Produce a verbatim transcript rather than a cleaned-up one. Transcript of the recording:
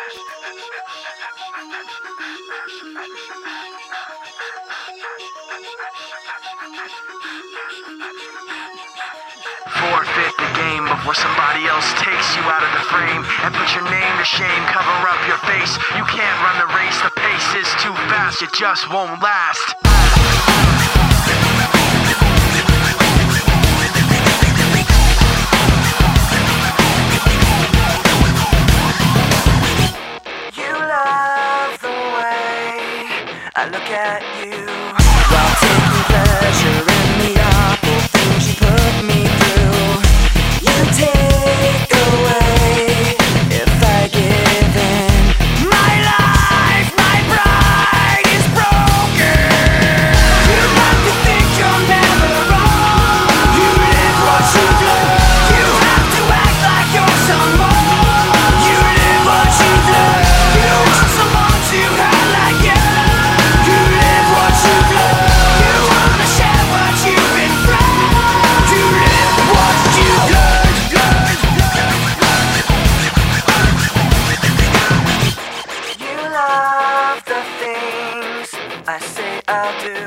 Forfeit the game before somebody else takes you out of the frame and put your name to shame, cover up your face. You can't run the race, the pace is too fast, it just won't last. You love the way I look at you while taking pleasure in the awful things you put me through. You take away if I give in. My life, my pride is broken. You like to think you're never wrong. You live what you do. You have to act like you're someone. You live what you do. You want someone to have like you. You live what you do. You wanna share what you've been through. You live what you do. You love the things I say I'll do.